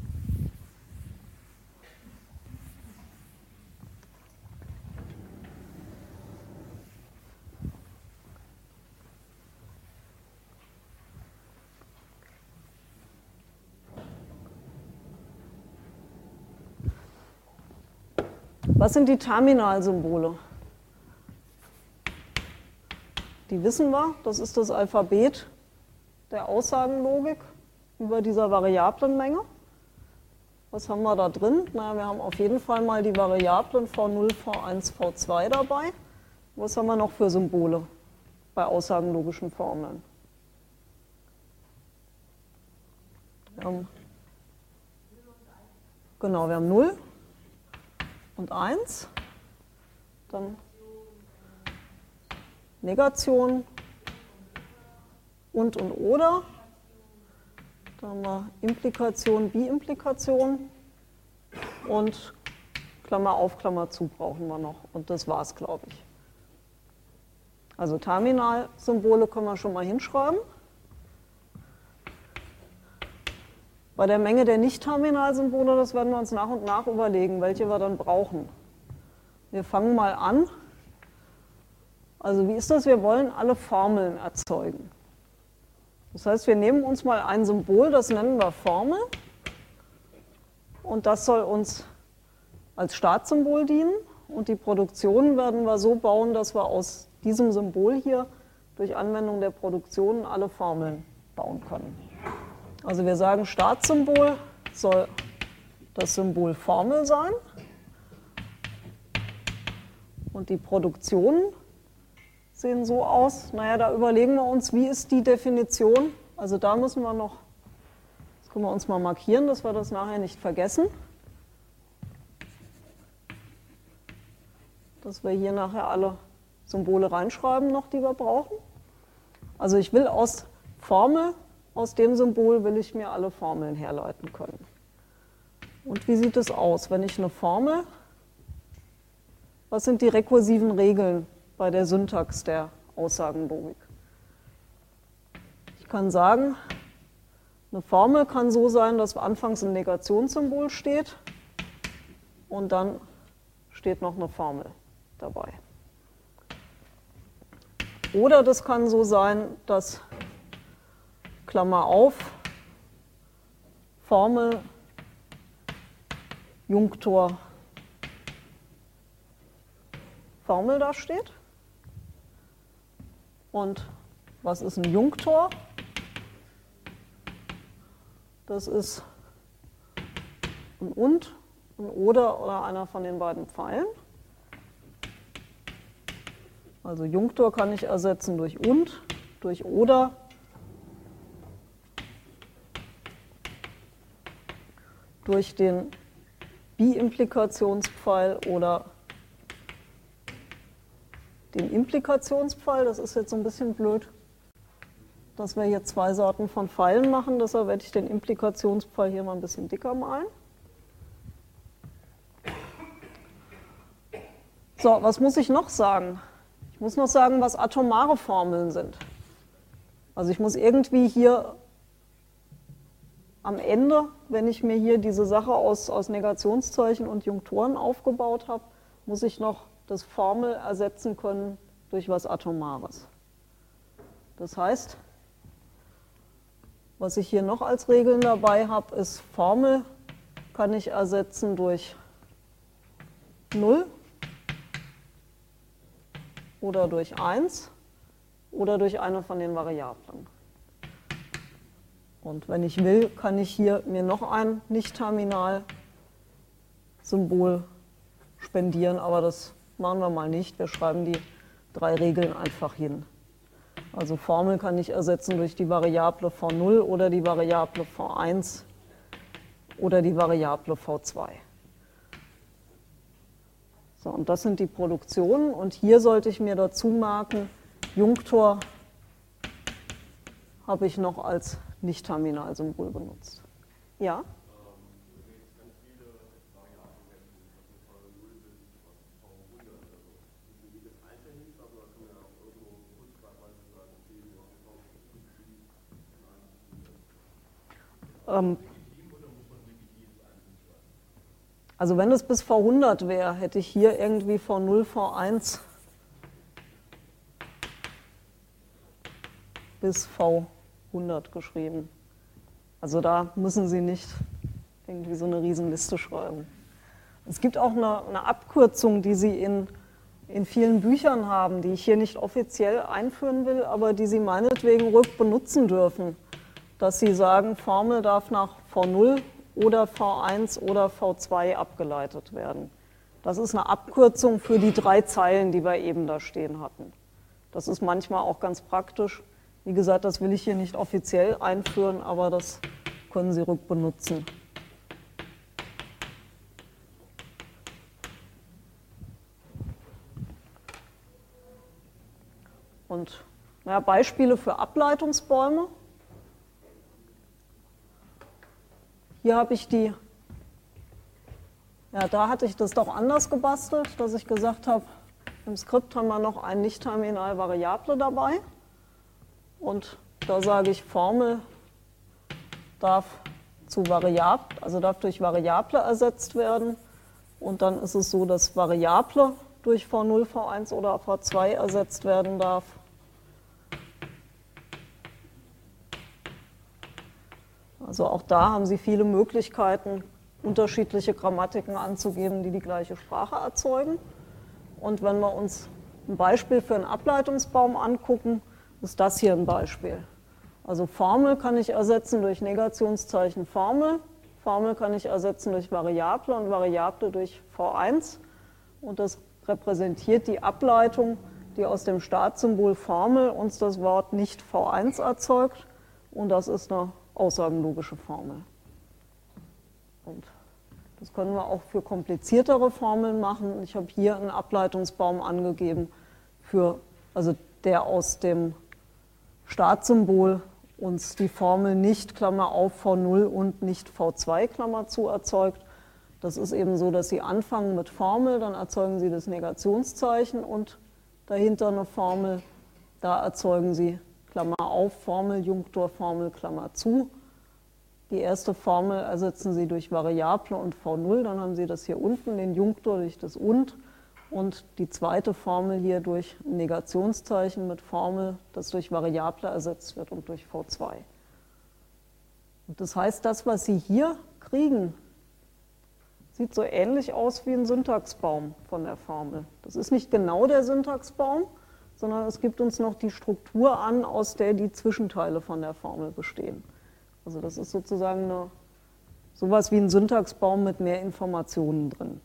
Was sind die Terminalsymbole? Die wissen wir, das ist das Alphabet der Aussagenlogik über dieser Variablenmenge. Was haben wir da drin? Na, wir haben auf jeden Fall mal die Variablen V null, V eins, V zwei dabei. Was haben wir noch für Symbole bei aussagenlogischen Formeln? Wir haben, genau, wir haben null und eins, dann Negation und und oder, dann haben wir Implikation, Biimplikation und Klammer auf, Klammer zu brauchen wir noch und das war's, glaube ich. Also Terminalsymbole können wir schon mal hinschreiben. Bei der Menge der Nicht-Terminalsymbole, das werden wir uns nach und nach überlegen, welche wir dann brauchen. Wir fangen mal an. Also wie ist das? Wir wollen alle Formeln erzeugen. Das heißt, wir nehmen uns mal ein Symbol, das nennen wir Formel. Und das soll uns als Startsymbol dienen. Und die Produktionen werden wir so bauen, dass wir aus diesem Symbol hier durch Anwendung der Produktionen alle Formeln bauen können. Also wir sagen, Startsymbol soll das Symbol Formel sein. Und die Produktionen sehen so aus. Naja, da überlegen wir uns, wie ist die Definition. Also da müssen wir noch, das können wir uns mal markieren, dass wir das nachher nicht vergessen. Dass wir hier nachher alle Symbole reinschreiben noch, die wir brauchen. Also ich will aus Formel, aus dem Symbol will ich mir alle Formeln herleiten können. Und wie sieht es aus, wenn ich eine Formel, was sind die rekursiven Regeln bei der Syntax der Aussagenlogik? Ich kann sagen, eine Formel kann so sein, dass anfangs ein Negationssymbol steht und dann steht noch eine Formel dabei. Oder das kann so sein, dass Klammer auf, Formel, Junktor, Formel da steht. Und was ist ein Junktor? Das ist ein und, ein oder oder einer von den beiden Pfeilen. Also Junktor kann ich ersetzen durch und, durch oder, durch den Bi-Implikationspfeil oder den Implikationspfeil. Das ist jetzt so ein bisschen blöd, dass wir hier zwei Sorten von Pfeilen machen. Deshalb werde ich den Implikationspfeil hier mal ein bisschen dicker malen. So, was muss ich noch sagen? Ich muss noch sagen, was atomare Formeln sind. Also ich muss irgendwie hier am Ende, wenn ich mir hier diese Sache aus, aus Negationszeichen und Junktoren aufgebaut habe, muss ich noch das Formel ersetzen können durch was Atomares. Das heißt, was ich hier noch als Regeln dabei habe, ist Formel kann ich ersetzen durch null oder durch eins oder durch eine von den Variablen. Und wenn ich will, kann ich hier mir noch ein Nicht-Terminal-Symbol spendieren, aber das machen wir mal nicht. Wir schreiben die drei Regeln einfach hin. Also Formel kann ich ersetzen durch die Variable v null oder die Variable v eins oder die Variable v zwei. So, und das sind die Produktionen. Und hier sollte ich mir dazu merken, Junktor habe ich noch als Nicht-Terminal-Symbol benutzt. Ja? Ähm, also wenn es bis v hundert wäre, hätte ich hier irgendwie v null, v eins bis v hundert geschrieben. Also da müssen Sie nicht irgendwie so eine Riesenliste schreiben. Es gibt auch eine, eine Abkürzung, die Sie in, in vielen Büchern haben, die ich hier nicht offiziell einführen will, aber die Sie meinetwegen ruhig benutzen dürfen. Dass Sie sagen, Formel darf nach v null oder v eins oder v zwei abgeleitet werden. Das ist eine Abkürzung für die drei Zeilen, die wir eben da stehen hatten. Das ist manchmal auch ganz praktisch. Wie gesagt, das will ich hier nicht offiziell einführen, aber das können Sie ruhig benutzen. Und naja, Beispiele für Ableitungsbäume. Hier habe ich die, ja, da hatte ich das doch anders gebastelt, dass ich gesagt habe, im Skript haben wir noch ein Nicht-Terminal-Variable dabei. Und da sage ich, Formel darf zu Variable, also darf durch Variable ersetzt werden. Und dann ist es so, dass Variable durch v null, v eins oder v zwei ersetzt werden darf. Also auch da haben Sie viele Möglichkeiten, unterschiedliche Grammatiken anzugeben, die die gleiche Sprache erzeugen. Und wenn wir uns ein Beispiel für einen Ableitungsbaum angucken, ist das hier ein Beispiel. Also Formel kann ich ersetzen durch Negationszeichen Formel, Formel kann ich ersetzen durch Variable und Variable durch v eins. Und das repräsentiert die Ableitung, die aus dem Startsymbol Formel uns das Wort nicht v eins erzeugt. Und das ist eine aussagenlogische Formel. Und das können wir auch für kompliziertere Formeln machen. Ich habe hier einen Ableitungsbaum angegeben, für, also der aus dem Startsymbol uns die Formel nicht, Klammer auf, v null und nicht v zwei, Klammer zu, erzeugt. Das ist eben so, dass Sie anfangen mit Formel, dann erzeugen Sie das Negationszeichen und dahinter eine Formel, da erzeugen Sie Klammer auf, Formel, Junktor, Formel, Klammer zu. Die erste Formel ersetzen Sie durch Variable und v null, dann haben Sie das hier unten, den Junktor durch das und. Und die zweite Formel hier durch ein Negationszeichen mit Formel, das durch Variable ersetzt wird und durch v zwei. Und das heißt, das, was Sie hier kriegen, sieht so ähnlich aus wie ein Syntaxbaum von der Formel. Das ist nicht genau der Syntaxbaum, sondern es gibt uns noch die Struktur an, aus der die Zwischenteile von der Formel bestehen. Also das ist sozusagen eine, sowas wie ein Syntaxbaum mit mehr Informationen drin.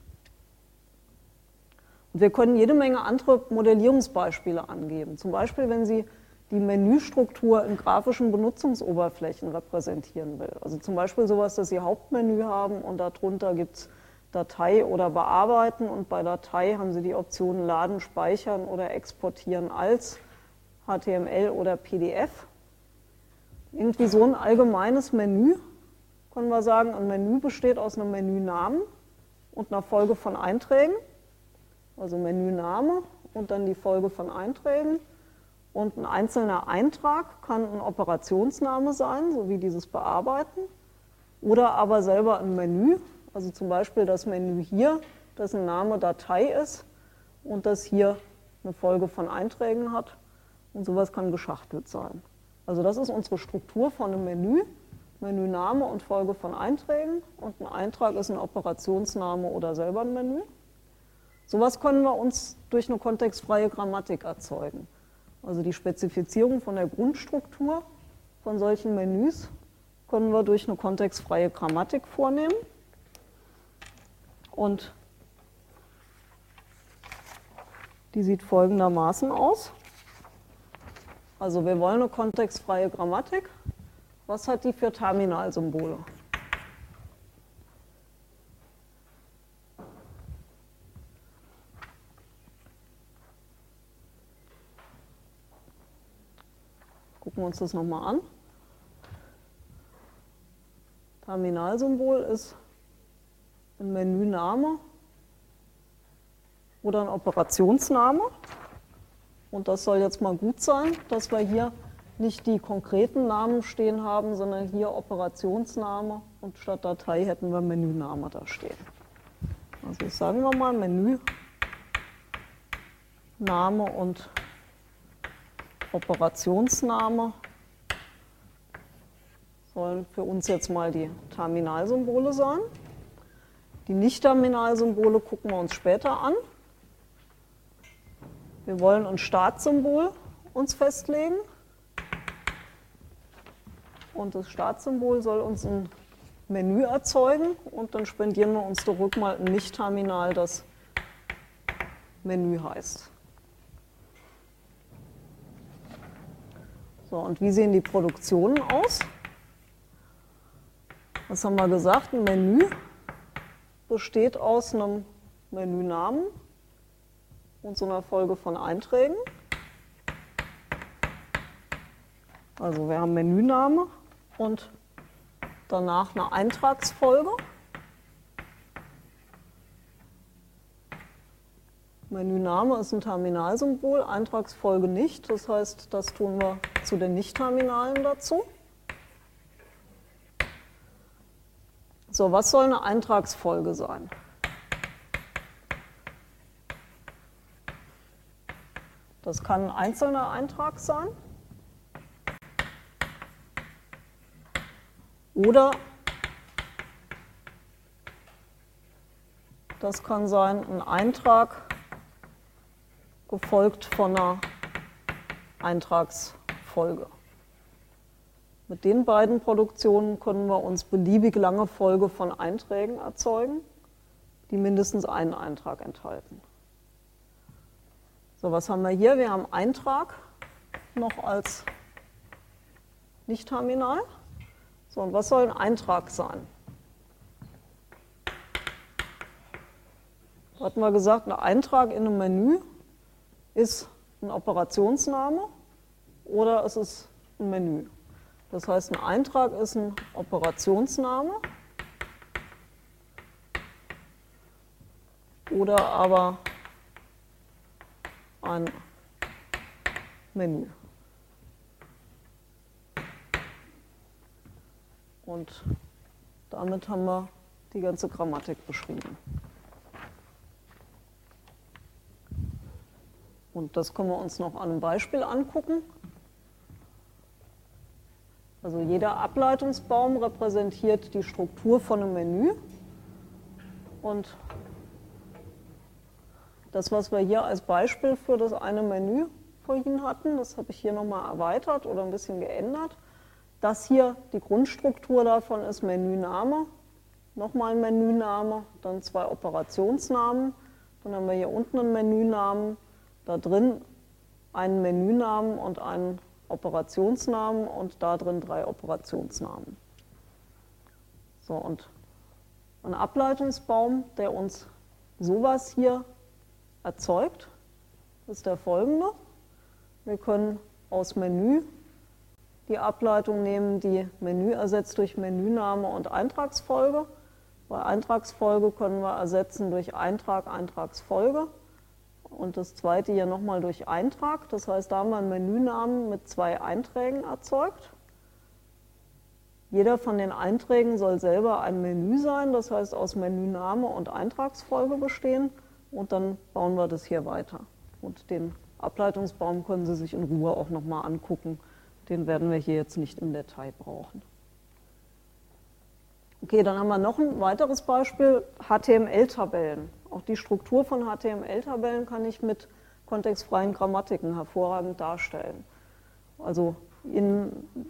Und wir können jede Menge andere Modellierungsbeispiele angeben. Zum Beispiel, wenn Sie die Menüstruktur in grafischen Benutzungsoberflächen repräsentieren will. Also zum Beispiel sowas, dass Sie Hauptmenü haben und darunter gibt es Datei oder Bearbeiten und bei Datei haben Sie die Optionen Laden, Speichern oder Exportieren als H T M L oder P D F. Irgendwie so ein allgemeines Menü, können wir sagen, ein Menü besteht aus einem Menünamen und einer Folge von Einträgen, also Menüname und dann die Folge von Einträgen. Und ein einzelner Eintrag kann ein Operationsname sein, so wie dieses Bearbeiten, oder aber selber ein Menü, also zum Beispiel das Menü hier, dessen Name Datei ist und das hier eine Folge von Einträgen hat. Und sowas kann geschachtelt sein. Also das ist unsere Struktur von einem Menü, Menüname und Folge von Einträgen. Und ein Eintrag ist ein Operationsname oder selber ein Menü. Sowas können wir uns durch eine kontextfreie Grammatik erzeugen. Also die Spezifizierung von der Grundstruktur von solchen Menüs können wir durch eine kontextfreie Grammatik vornehmen. Und die sieht folgendermaßen aus. Also wir wollen eine kontextfreie Grammatik. Was hat die für Terminalsymbole? Gucken wir uns das nochmal an. Terminalsymbol ist ein Menüname oder ein Operationsname. Und das soll jetzt mal gut sein, dass wir hier nicht die konkreten Namen stehen haben, sondern hier Operationsname und statt Datei hätten wir Menüname da stehen. Also sagen wir mal Menü, Name und Operationsname sollen für uns jetzt mal die Terminalsymbole sein. Die Nicht-Terminalsymbole gucken wir uns später an. Wir wollen ein Startsymbol uns festlegen. Und das Startsymbol soll uns ein Menü erzeugen. Und dann spendieren wir uns zurück mal ein Nicht-Terminal, das Menü heißt. So, und wie sehen die Produktionen aus? Was haben wir gesagt? Ein Menü besteht aus einem Menünamen und so einer Folge von Einträgen. Also wir haben Menüname und danach eine Eintragsfolge. Menüname ist ein Terminalsymbol, Eintragsfolge nicht. Das heißt, das tun wir zu den Nicht-Terminalen dazu. So, was soll eine Eintragsfolge sein? Das kann ein einzelner Eintrag sein. Oder das kann sein ein Eintrag gefolgt von einer Eintragsfolge. Mit den beiden Produktionen können wir uns beliebig lange Folge von Einträgen erzeugen, die mindestens einen Eintrag enthalten. So, was haben wir hier? Wir haben Eintrag noch als Nicht-Terminal. So, und was soll ein Eintrag sein? Da hatten wir gesagt, ein Eintrag in einem Menü ist ein Operationsname oder es ist ein Menü. Das heißt, ein Eintrag ist ein Operationsname oder aber ein Menü. Und damit haben wir die ganze Grammatik beschrieben. Und das können wir uns noch an einem Beispiel angucken. Also jeder Ableitungsbaum repräsentiert die Struktur von einem Menü. Und das, was wir hier als Beispiel für das eine Menü vorhin hatten, das habe ich hier nochmal erweitert oder ein bisschen geändert. Das hier, die Grundstruktur davon ist Menüname, nochmal ein Menüname, dann zwei Operationsnamen, dann haben wir hier unten einen Menünamen, da drin einen Menünamen und einen Operationsnamen und da drin drei Operationsnamen. So, und ein Ableitungsbaum, der uns sowas hier erzeugt, ist der folgende. Wir können aus Menü die Ableitung nehmen, die Menü ersetzt durch Menüname und Eintragsfolge. Bei Eintragsfolge können wir ersetzen durch Eintrag, Eintragsfolge. Und das zweite hier nochmal durch Eintrag. Das heißt, da haben wir einen Menünamen mit zwei Einträgen erzeugt. Jeder von den Einträgen soll selber ein Menü sein, das heißt aus Menüname und Eintragsfolge bestehen. Und dann bauen wir das hier weiter. Und den Ableitungsbaum können Sie sich in Ruhe auch nochmal angucken. Den werden wir hier jetzt nicht im Detail brauchen. Okay, dann haben wir noch ein weiteres Beispiel, H T M L-Tabellen. Auch die Struktur von H T M L-Tabellen kann ich mit kontextfreien Grammatiken hervorragend darstellen. Also in,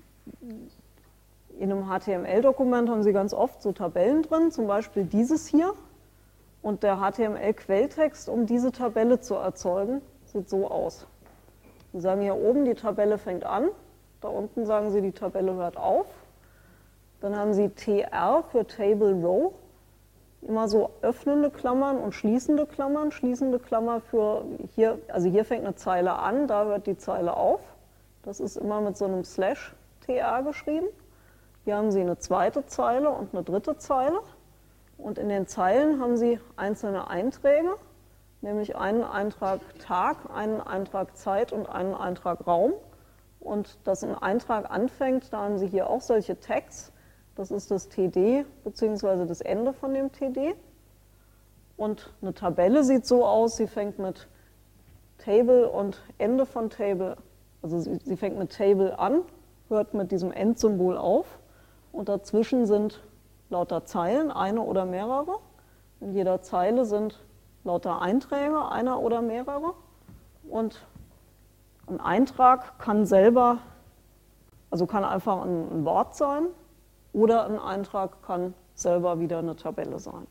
in einem H T M L-Dokument haben Sie ganz oft so Tabellen drin, zum Beispiel dieses hier. Und der H T M L-Quelltext, um diese Tabelle zu erzeugen, sieht so aus. Sie sagen hier oben, die Tabelle fängt an. Da unten sagen Sie, die Tabelle hört auf. Dann haben Sie T R für Table Row. Immer so öffnende Klammern und schließende Klammern. Schließende Klammer für hier, also hier fängt eine Zeile an, da hört die Zeile auf. Das ist immer mit so einem Slash T R geschrieben. Hier haben Sie eine zweite Zeile und eine dritte Zeile. Und in den Zeilen haben Sie einzelne Einträge, nämlich einen Eintrag Tag, einen Eintrag Zeit und einen Eintrag Raum. Und dass ein Eintrag anfängt, da haben Sie hier auch solche Tags. Das ist das T D bzw. das Ende von dem T D. Und eine Tabelle sieht so aus, sie fängt mit Table und Ende von Table, also sie, sie fängt mit Table an, hört mit diesem Endsymbol auf. Und dazwischen sind lauter Zeilen, eine oder mehrere. In jeder Zeile sind lauter Einträge, einer oder mehrere. Und ein Eintrag kann selber, also kann einfach ein, ein Wort sein, oder ein Eintrag kann selber wieder eine Tabelle sein.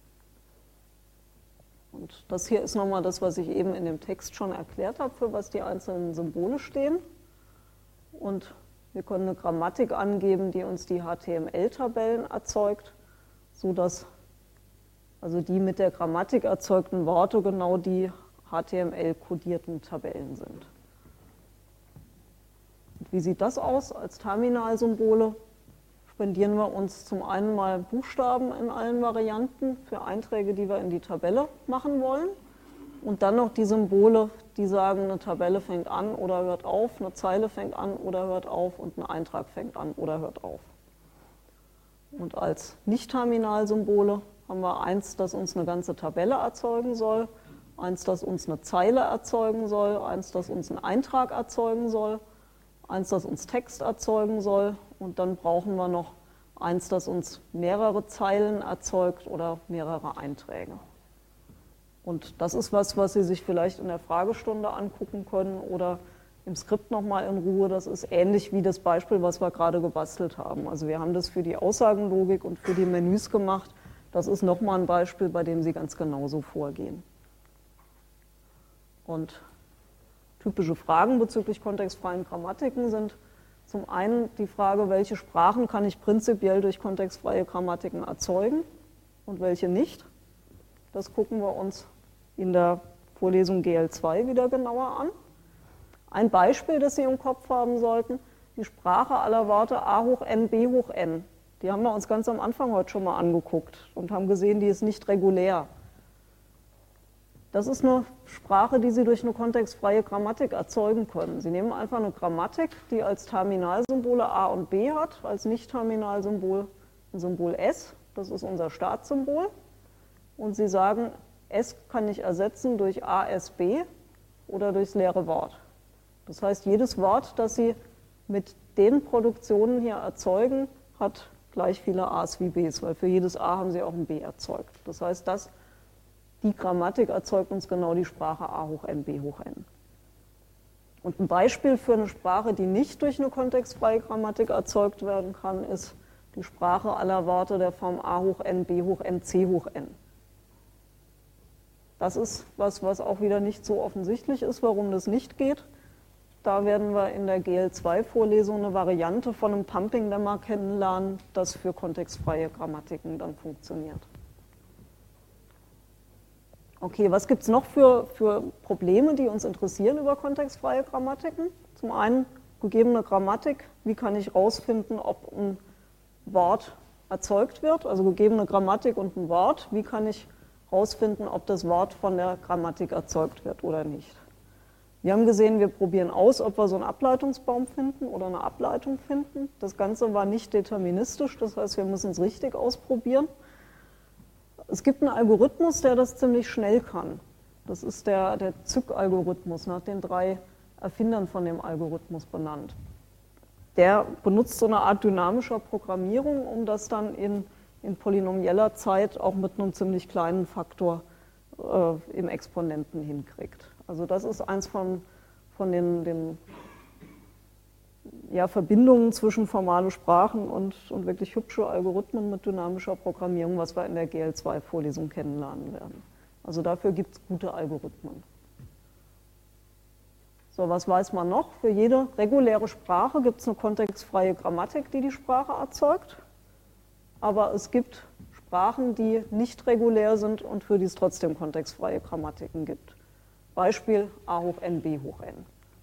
Und das hier ist nochmal das, was ich eben in dem Text schon erklärt habe, für was die einzelnen Symbole stehen. Und wir können eine Grammatik angeben, die uns die H T M L-Tabellen erzeugt, sodass also die mit der Grammatik erzeugten Worte genau die H T M L-kodierten Tabellen sind. Und wie sieht das aus als Terminalsymbole? Spendieren wir uns zum einen mal Buchstaben in allen Varianten für Einträge, die wir in die Tabelle machen wollen. Und dann noch die Symbole, die sagen, eine Tabelle fängt an oder hört auf, eine Zeile fängt an oder hört auf und ein Eintrag fängt an oder hört auf. Und als Nicht-Terminal-Symbole haben wir eins, das uns eine ganze Tabelle erzeugen soll, eins, das uns eine Zeile erzeugen soll, eins, das uns einen Eintrag erzeugen soll, eins, das uns Text erzeugen soll und dann brauchen wir noch eins, das uns mehrere Zeilen erzeugt oder mehrere Einträge. Und das ist was, was Sie sich vielleicht in der Fragestunde angucken können oder im Skript nochmal in Ruhe. Das ist ähnlich wie das Beispiel, was wir gerade gebastelt haben. Also wir haben das für die Aussagenlogik und für die Menüs gemacht. Das ist nochmal ein Beispiel, bei dem Sie ganz genauso vorgehen. Und typische Fragen bezüglich kontextfreien Grammatiken sind zum einen die Frage, welche Sprachen kann ich prinzipiell durch kontextfreie Grammatiken erzeugen und welche nicht. Das gucken wir uns in der Vorlesung G L zwei wieder genauer an. Ein Beispiel, das Sie im Kopf haben sollten, die Sprache aller Worte A hoch n, B hoch n. Die haben wir uns ganz am Anfang heute schon mal angeguckt und haben gesehen, die ist nicht regulär. Das ist eine Sprache, die Sie durch eine kontextfreie Grammatik erzeugen können. Sie nehmen einfach eine Grammatik, die als Terminalsymbole A und B hat, als Nicht-Terminalsymbol ein Symbol S, das ist unser Startsymbol. Und Sie sagen, S kann ich ersetzen durch A S B oder durchs leere Wort. Das heißt, jedes Wort, das Sie mit den Produktionen hier erzeugen, hat gleich viele A's wie B's, weil für jedes A haben Sie auch ein B erzeugt. Das heißt, das Die Grammatik erzeugt uns genau die Sprache A hoch n, B hoch n. Und ein Beispiel für eine Sprache, die nicht durch eine kontextfreie Grammatik erzeugt werden kann, ist die Sprache aller Worte der Form A hoch n, B hoch n, C hoch n. Das ist was, was auch wieder nicht so offensichtlich ist, warum das nicht geht. Da werden wir in der G L zwei Vorlesung eine Variante von einem Pumping-Lemma kennenlernen, das für kontextfreie Grammatiken dann funktioniert. Okay, was gibt es noch für, für Probleme, die uns interessieren über kontextfreie Grammatiken? Zum einen gegebene Grammatik. Wie kann ich herausfinden, ob ein Wort erzeugt wird? Also gegebene Grammatik und ein Wort. Wie kann ich herausfinden, ob das Wort von der Grammatik erzeugt wird oder nicht? Wir haben gesehen, wir probieren aus, ob wir so einen Ableitungsbaum finden oder eine Ableitung finden. Das Ganze war nicht deterministisch, das heißt, wir müssen es richtig ausprobieren. Es gibt einen Algorithmus, der das ziemlich schnell kann. Das ist der, der Zyk-Algorithmus, nach den drei Erfindern von dem Algorithmus benannt. Der benutzt so eine Art dynamischer Programmierung, um das dann in, in polynomieller Zeit auch mit einem ziemlich kleinen Faktor äh, im Exponenten hinkriegt. Also das ist eins von, von den, den ja, Verbindungen zwischen formale Sprachen und, und wirklich hübsche Algorithmen mit dynamischer Programmierung, was wir in der G L zwei Vorlesung kennenlernen werden. Also dafür gibt es gute Algorithmen. So, was weiß man noch? Für jede reguläre Sprache gibt es eine kontextfreie Grammatik, die die Sprache erzeugt. Aber es gibt Sprachen, die nicht regulär sind und für die es trotzdem kontextfreie Grammatiken gibt. Beispiel a hoch n, b hoch n.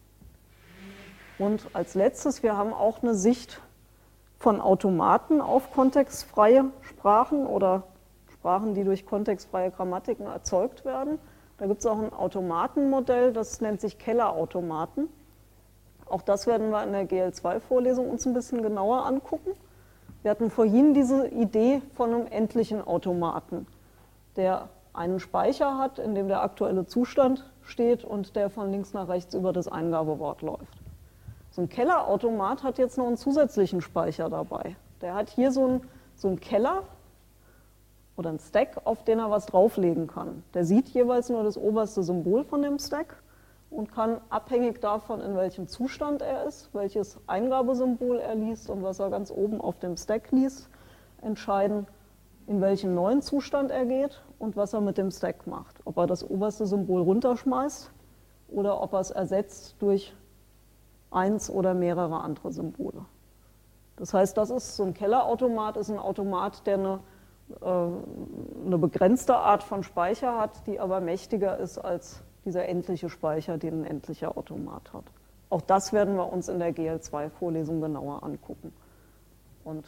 Und als letztes, wir haben auch eine Sicht von Automaten auf kontextfreie Sprachen oder Sprachen, die durch kontextfreie Grammatiken erzeugt werden. Da gibt es auch ein Automatenmodell, das nennt sich Keller-Automaten. Auch das werden wir in der G L zwei Vorlesung uns ein bisschen genauer angucken. Wir hatten vorhin diese Idee von einem endlichen Automaten, der einen Speicher hat, in dem der aktuelle Zustand steht und der von links nach rechts über das Eingabewort läuft. So ein Kellerautomat hat jetzt noch einen zusätzlichen Speicher dabei. Der hat hier so einen, so einen Keller oder einen Stack, auf den er was drauflegen kann. Der sieht jeweils nur das oberste Symbol von dem Stack und kann abhängig davon, in welchem Zustand er ist, welches Eingabesymbol er liest und was er ganz oben auf dem Stack liest, entscheiden, in welchen neuen Zustand er geht und was er mit dem Stack macht. Ob er das oberste Symbol runterschmeißt oder ob er es ersetzt durch eins oder mehrere andere Symbole. Das heißt, das ist so ein Kellerautomat, ist ein Automat, der eine, äh, eine begrenzte Art von Speicher hat, die aber mächtiger ist als dieser endliche Speicher, den ein endlicher Automat hat. Auch das werden wir uns in der G L zwei Vorlesung genauer angucken. Und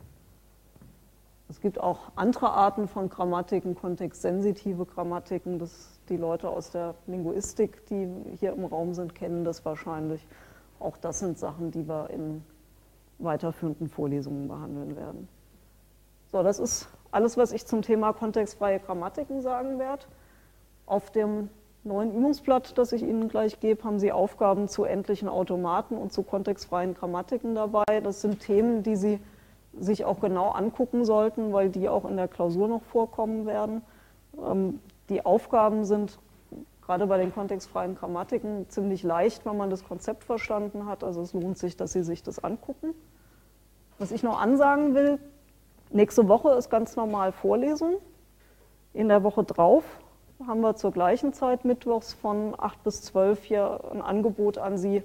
es gibt auch andere Arten von Grammatiken, kontextsensitive Grammatiken. Das, die Leute aus der Linguistik, die hier im Raum sind, kennen das wahrscheinlich. Auch das sind Sachen, die wir in weiterführenden Vorlesungen behandeln werden. So, das ist alles, was ich zum Thema kontextfreie Grammatiken sagen werde. Auf dem neuen Übungsblatt, das ich Ihnen gleich gebe, haben Sie Aufgaben zu endlichen Automaten und zu kontextfreien Grammatiken dabei. Das sind Themen, die Sie sich auch genau angucken sollten, weil die auch in der Klausur noch vorkommen werden. Die Aufgaben sind gerade bei den kontextfreien Grammatiken ziemlich leicht, wenn man das Konzept verstanden hat. Also es lohnt sich, dass Sie sich das angucken. Was ich noch ansagen will, nächste Woche ist ganz normal Vorlesung. In der Woche drauf haben wir zur gleichen Zeit mittwochs von acht bis zwölf hier ein Angebot an Sie,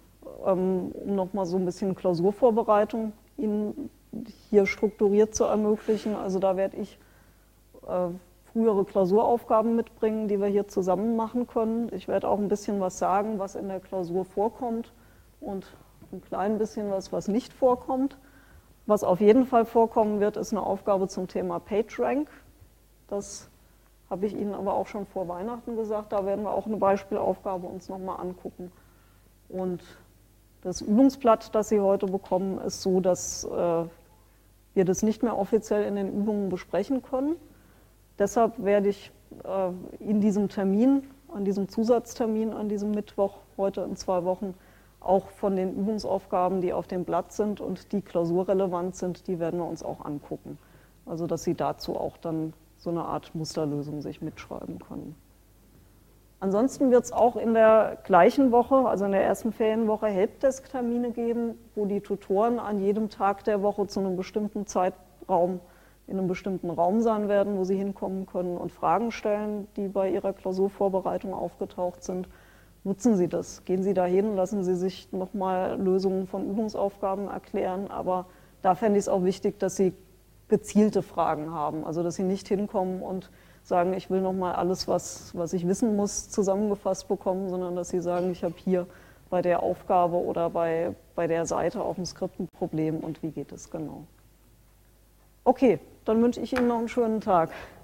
um nochmal so ein bisschen Klausurvorbereitung Ihnen hier strukturiert zu ermöglichen. Also da werde ich äh, frühere Klausuraufgaben mitbringen, die wir hier zusammen machen können. Ich werde auch ein bisschen was sagen, was in der Klausur vorkommt und ein klein bisschen was, was nicht vorkommt. Was auf jeden Fall vorkommen wird, ist eine Aufgabe zum Thema PageRank. Das habe ich Ihnen aber auch schon vor Weihnachten gesagt. Da werden wir auch eine Beispielaufgabe uns nochmal angucken. Und das Übungsblatt, das Sie heute bekommen, ist so, dass äh, wir das nicht mehr offiziell in den Übungen besprechen können. Deshalb werde ich äh, in diesem Termin, an diesem Zusatztermin, an diesem Mittwoch, heute in zwei Wochen, auch von den Übungsaufgaben, die auf dem Blatt sind und die klausurrelevant sind, die werden wir uns auch angucken. Also dass Sie dazu auch dann so eine Art Musterlösung sich mitschreiben können. Ansonsten wird es auch in der gleichen Woche, also in der ersten Ferienwoche, Helpdesk-Termine geben, wo die Tutoren an jedem Tag der Woche zu einem bestimmten Zeitraum in einem bestimmten Raum sein werden, wo sie hinkommen können und Fragen stellen, die bei ihrer Klausurvorbereitung aufgetaucht sind. nutzen Sie das. Gehen Sie dahin, lassen Sie sich nochmal Lösungen von Übungsaufgaben erklären. Aber da fände ich es auch wichtig, dass Sie gezielte Fragen haben. Also dass Sie nicht hinkommen und sagen, ich will nochmal alles, was, was ich wissen muss, zusammengefasst bekommen, sondern dass Sie sagen, ich habe hier bei der Aufgabe oder bei, bei der Seite auf dem Skript ein Problem und wie geht es genau. Okay, dann wünsche ich Ihnen noch einen schönen Tag.